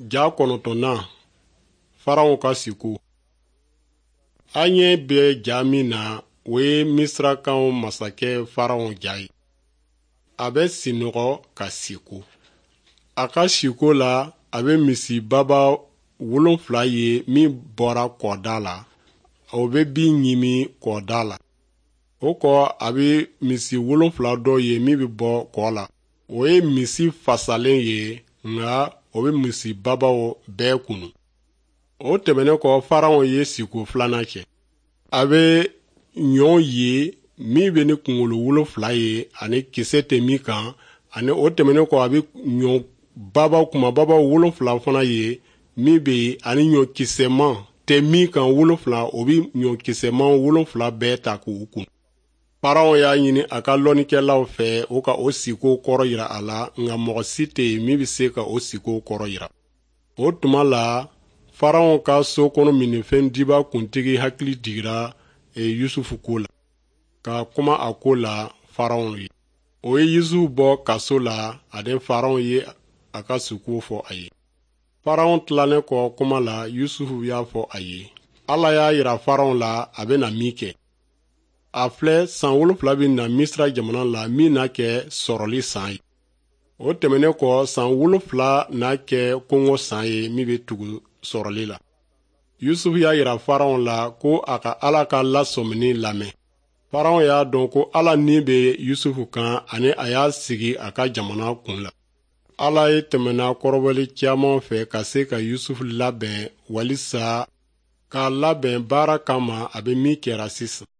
Ja kɔnɔntɔnnan Faraw ka siko. An ye bɛ ja min na o ye Misirakanw masakɛ Faraw ja ye. A bɛ sinɔgɔ ka siko. A ka siko la a bɛ misi baba 7 ye min bɔra kɔda la. O bɛ bin ɲimi kɔda la. O kɔ a bɛ misi 7 dɔ ye min bɛ bɔ kɔ la. O ye misi fasalen ye nka o bɛ misi babaw bɛɛ kunu. O tɛmɛnen kɔ Faraw ye siko 2nan kɛ. A bɛ ɲɔ ye min bɛ ni kunkolo 7 ye ani kisɛ tɛ min kan, ani o tɛmɛnen kɔ a bɛ ɲɔ kumababa 7 fana ye min bɛ yen ani ɲɔ kisɛman tɛ min kan 7, o bɛ ɲɔ kisɛman 7 bɛɛ ta k'u kun. Faraw y'a ɲini a ka lɔnnikɛlaw fɛ o ka o siko kɔrɔ yira a la, nka mɔgɔ si tɛ yen min bɛ se ka o siko kɔrɔ yira. O tuma la Faraw ka so kɔnɔ minifɛn diba kuntigi hakili jigira Yusufu ko la, ka kuma a ko la Faraw ye. O ye Yusufu bɔ kaso la ani Faraw ye a ka siko fɔ a ye. Faraw tilanen kɔ kuma la, Yusufu y'a fɔ a ye. Ala y'a yira Faraw la a bɛna min kɛ. A filɛ san 7 bɛ na Misira jamana la min na kɛ sɔrɔli san ye. O tɛmɛnen kɔ san 7 n'a kɛ kɔngɔ san ye min bɛ tugu sɔrɔli la. Yusufu y'a yira Faraw la ko a ka Ala ka lasɔmini lamɛn. Faraw y'a dɔn ko Ala ni bɛ Yusufu kan ani a y'a sigi a ka jamana kun la. Ala ye tɛmɛna kɔrɔbɔli caman fɛ ka se ka Yusufu labɛn walisa k'a labɛn baara kama a bɛ min kɛra sisan.